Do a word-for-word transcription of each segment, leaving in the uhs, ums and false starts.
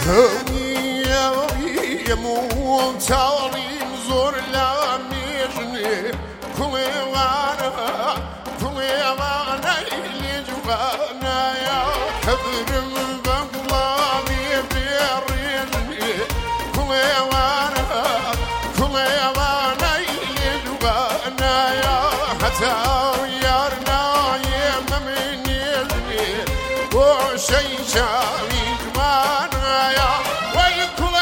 يموت تعليم زور لا ميجني كل وانا كل وانا اللي جوانا يا كبر من بقلامي بيرجني كل وانا كل وانا اللي جوانا يا حتى يارنا يمن يجني وشي شاوي جوانا يا ويكل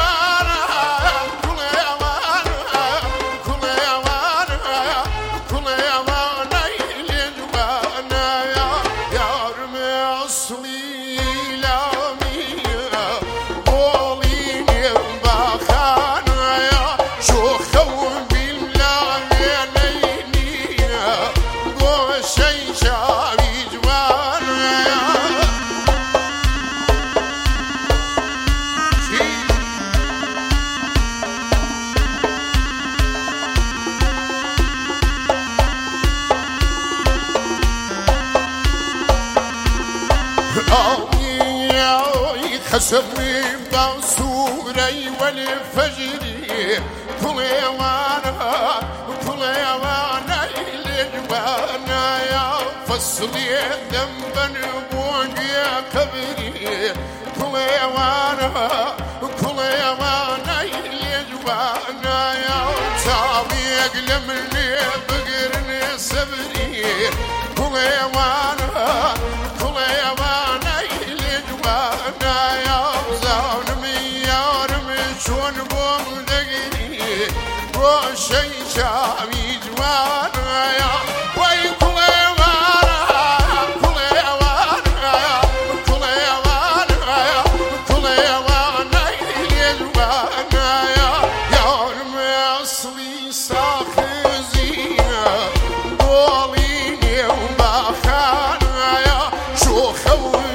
حسبني بصوري والفجري كل يوانا كل يوانا اللي جوانا يا فصلي ذنبا بوجه كبري كل يوانا كل يوانا اللي جوانا يا صعبي اقلمني بقرني صبري كل يوانا كل يوانا اللي جوانا يا شون بوم دقيقي وشي شامي جوانا يا وي كل يوانا كل يوانا كل يوانا كل يوانا اللي جوانا يا يا رمي اصلي ساخزينا قوليني وباخانا يا شو خوي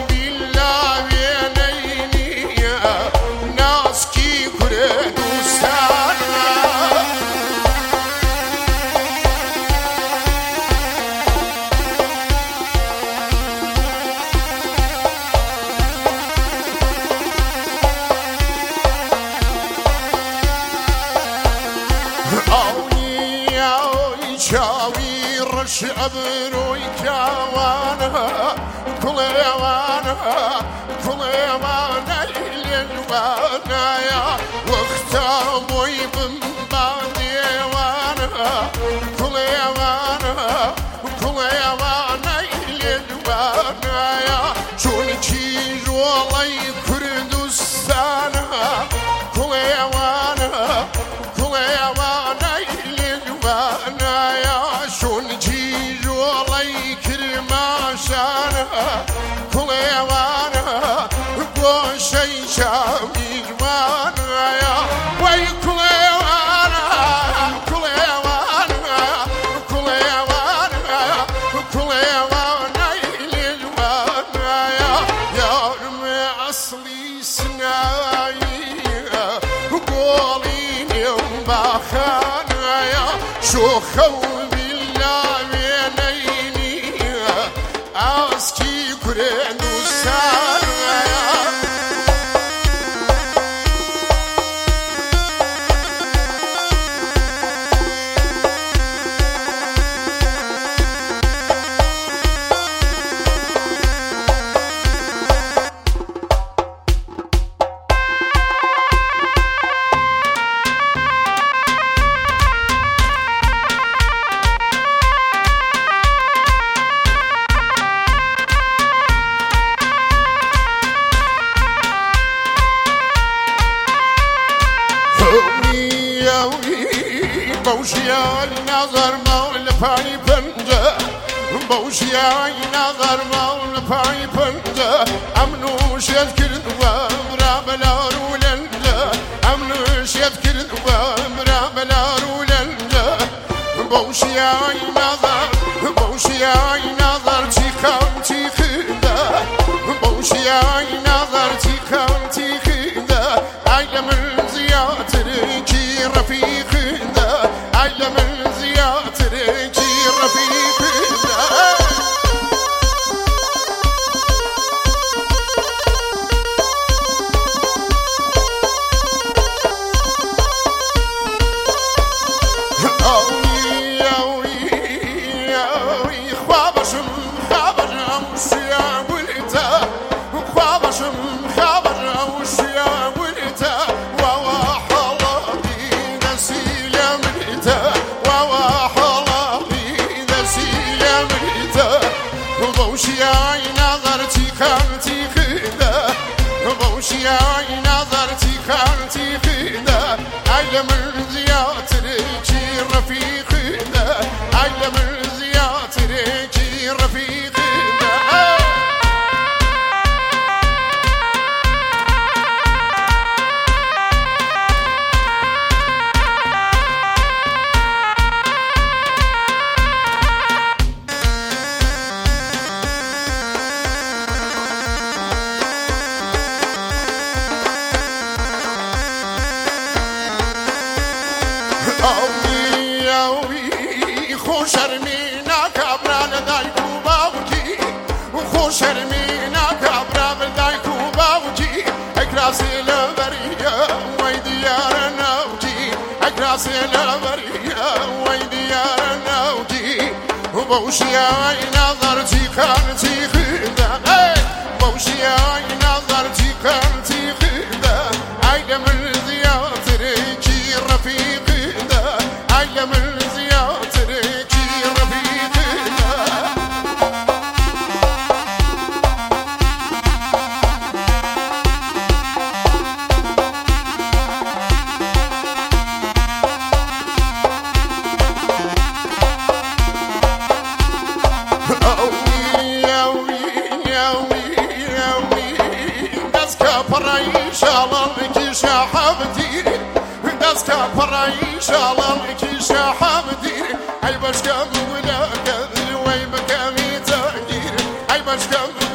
شاوير شعبروي كوانا كل يوانا كل يوانا اللي جوانا يا واختاموي من بعد يوانا كل يوانا كل يوانا اللي جوانا يا شون تشيج والله كردستانا كل يوانا كل يوانا اللي جوانا يا شون جيج والله يكرم عشانها كل يوانا بوشي شامي جوانا يا وي كل يوانا كل يوانا كل يوانا كل يوانا اللي جوانا يا يا رمي اصلي سناي قوليني وباخانا يا شو خوي Aski kurenu saraya بوشيا نظر مول پای پنجه بوشيا نظر مول پای پنجه امنو شد کرد و مرا بلا رولنده امنو شد کرد و مرا بلا رولنده بوشيا نظر بوشيا نظر تيخام تيخده بوشيا نظر تيخام تيخده عيل من زياتر كي رفيق عيل من زياتر كي رفيق وبوشياي نظرتي خالتي خيدة عيلة من زياتركي رفيقي عيلة من زياتركي رفيقي شرمينا كبران دايكو باوكي وخو شرمينا كبران دايكو باوكي اكراسي لبرية ويديار نوجي اكراسي لبرية ويديار نوجي وبوشياي نظرتي كانتي خيدة بوشياي نظرتي كانتي خيدة عيلة من زياتركي رفيقي عيلة من زياتركي شالك شحبتي دسك براي شالك شحبتي اي باش كم ولا كذل وي بكامي تغيير اي باش كم